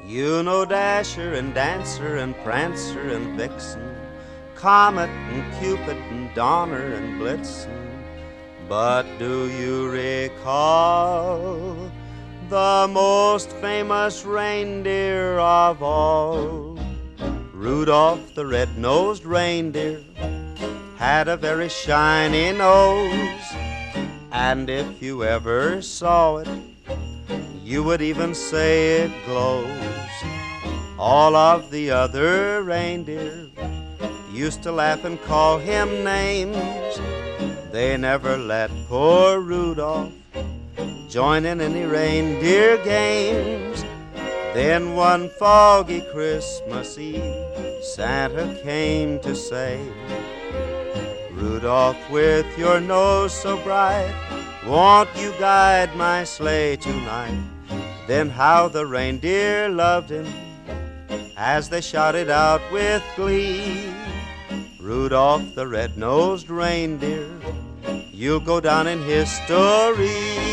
You know Dasher and Dancer and Prancer and Vixen, Comet and Cupid and Donner and Blitzen. But do you recall the most famous reindeer of all? Rudolph the red-nosed reindeer had a very shiny nose, and if you ever saw it, you would even say it glows. All of the other reindeer used to laugh and call him names. They never let poor Rudolph join in any reindeer games. Then one foggy Christmas Eve, Santa came to say, Rudolph, with your nose so bright, won't you guide my sleigh tonight? Then how the reindeer loved him as they shouted out with glee, Rudolph the red-nosed reindeer, you'll go down in history.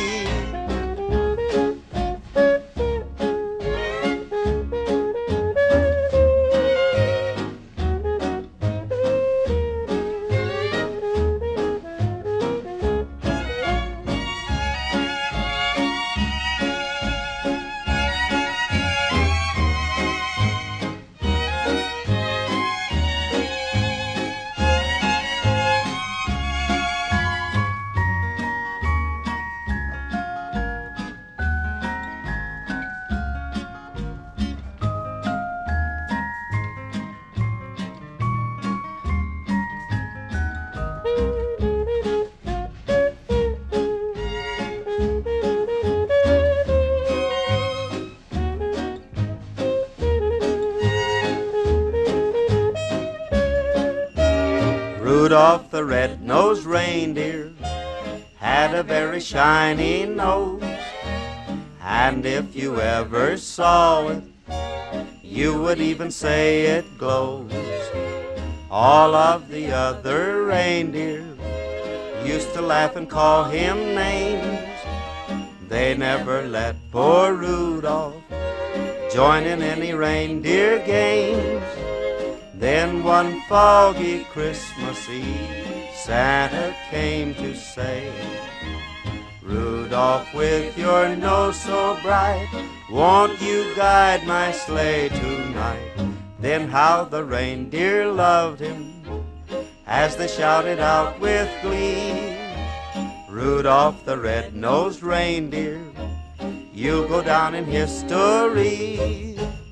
Rudolph the red-nosed reindeer had a very shiny nose, and if you ever saw it, you would even say it glows. All of the other reindeer used to laugh and call him names. They never let poor Rudolph join in any reindeer games. Then one foggy Christmas Eve, Santa came to say, Rudolph, with your nose so bright, won't you guide my sleigh tonight? Then how the reindeer loved him as they shouted out with glee, Rudolph the red-nosed reindeer, you'll go down in history.